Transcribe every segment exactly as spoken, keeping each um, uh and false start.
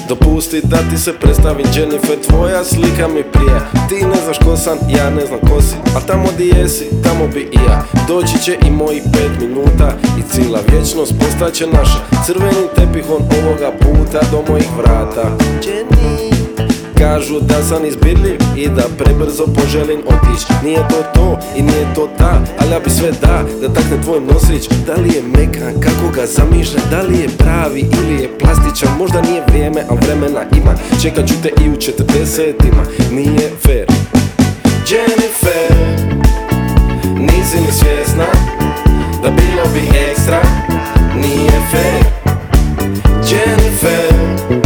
Dopusti da ti se predstavim Jennifer, tvoja slika mi prija. Ti ne znaš ko sam, ja ne znam ko si, a tamo di jesi, tamo bi i ja. Doći će i mojih pet minuta i cijela vječnost postaće naša. Crvenim tepihom ovoga puta do mojih vrata. Jenny, kažu da sam izbirljiv i da prebrzo poželim otić. Nije to to i nije to ta, ali ja bi sve da, da takne tvoj nosić. Da li je mekan, kako ga zamišljam, da li je pravi ili je plastičan. Možda nije vrijeme, al vremena ima, čekat ću te i u četrdesetima. Nije fair. Jennifer, nisi ni svjesna da bilo bi ekstra. Nije fair. Jennifer,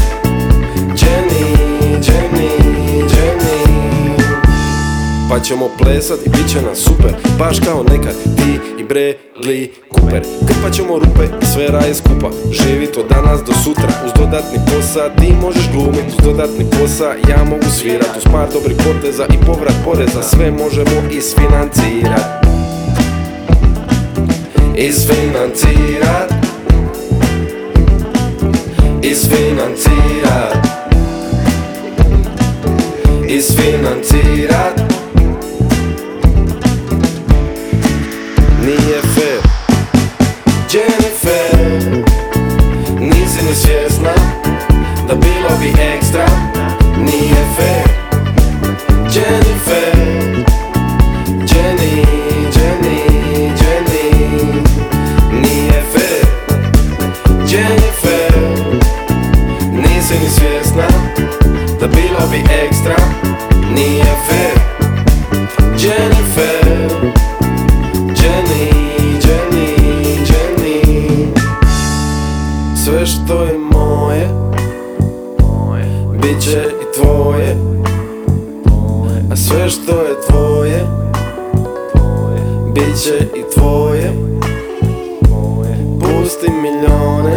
pa ćemo plesat i bit će nam super, baš kao nekad ti i Bradley Cooper. Krpat ćemo rupe i sve raje skupa, živit od danas do sutra. Uz dodatni posa ti možeš glumit, uz dodatni posa ja mogu svirat. Uz par dobrih poteza i povrat poreza sve možemo isfinancirat. Isfinancirat Isfinancirat Isfinancirat. Nije fair. Jennifer, nisi ni svjesna da bilo bi ekstra. Nije fair. Jennifer, Jenny, Jenny, Jenny. Nije fair. Jennifer, nisi ni svjesna da bilo bi ekstra. Nije fair. Jennifer, Jenny, Jenny, Jenny. Sve što je moje, bit će i tvoje. A sve što je tvoje, bit će i tvoje. Pusti milijone,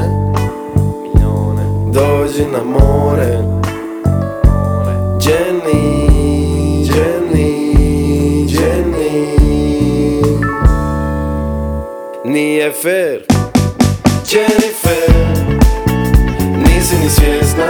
dođi na more. Jenny, Jenny, Jenny. Nije fair. Jennifer, nisi ni svjesna